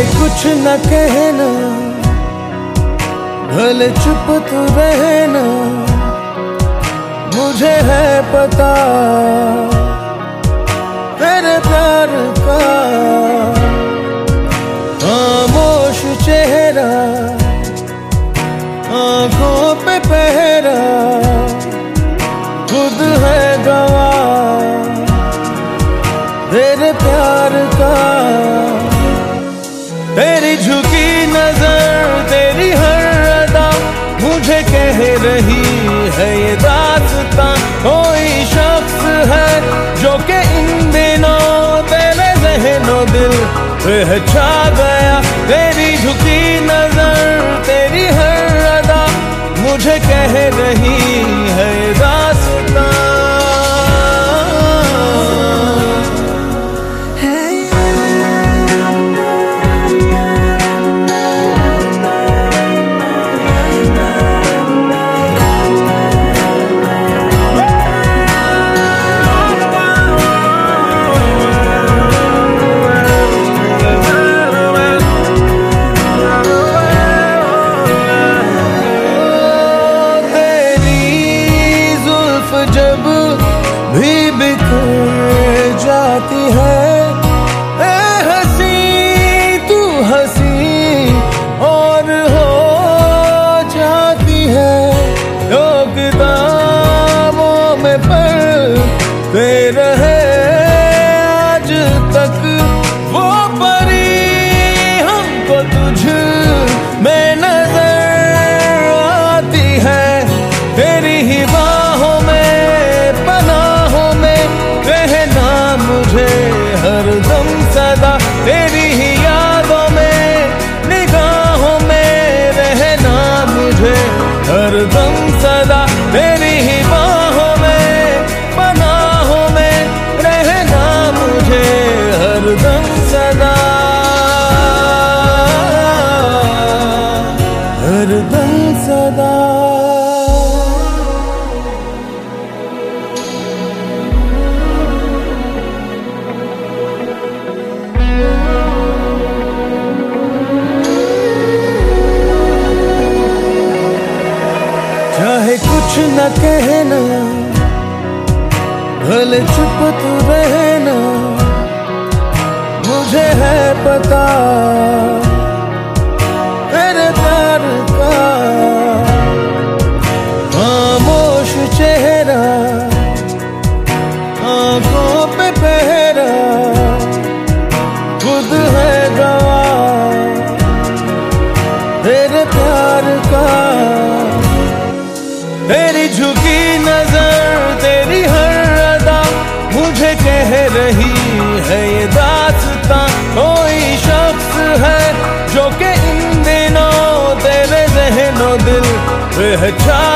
चाहे कुछ न कहना, भले चुप तू रहना, मुझे है पता तेरे प्यार का। खामोश चेहरा, आंखों पे पहरा, खुद है गवाह तेरे प्यार का। तेरी झुकी नजर, तेरी हर अदा मुझे कह रही है ये दास्तां। कोई शख्स है जो कि इन दिनों तेरे ज़हनो दिल पे छा गया। तेरी झुकी नजर, तेरी हर अदा मुझे कह रही है ये दास्तां। जब भी बिखर जाती है ए हंसी तू हंसी और हो जाती है। लोग किताबों में पढ़ते रहे आज तक वो परी हमको तुझ में नजर आती है। तेरी ही बाहों में मुझे हरदम सदा, तेरी ही यादों में निगाहों में रहना मुझे हरदम सदा। तेरी ही बाहों में पनाहों में रहना मुझे हरदम सदा, हरदम सदा। चाहे कुछ न कहना, भले चुप तू रहना, मुझे है पता तेरे प्यार का। खामोश चेहरा, आंखों पे पहरा, खुद है गवाह तेरे प्यार का। तेरी झुकी नजर, तेरी हर अदा मुझे कह रही है ये दास्तां। कोई शख्स है जो कि इन दिनों तेरे ज़हनो दिल पे छा